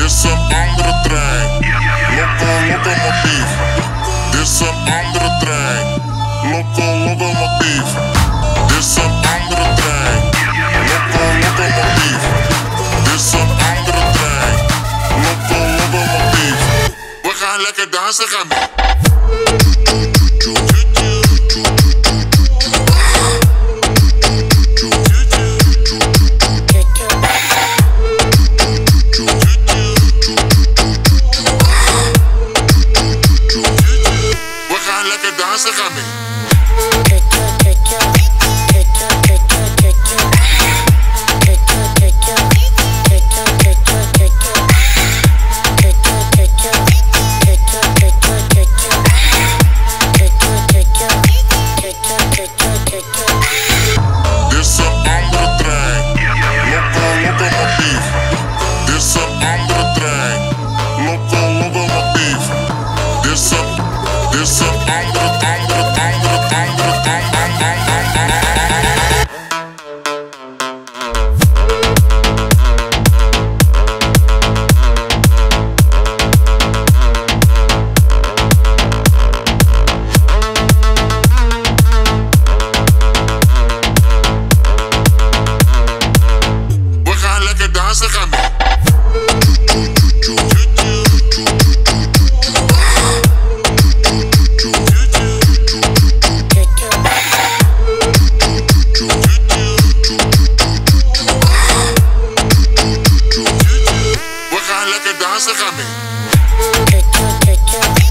is een andere trein. Locomotief. Dit is een andere trein. Locomotief. Dit is een andere trein. Locomotief. Dit is een andere trein. Locomotief. We gaan lekker dansen, gaan we. Dansen gaan we. Dit is een andere trein. Locomotief. Dit is een andere trein. Locomotief. Dit is een dansen gaan we. We gaan lekker dansen gaan we.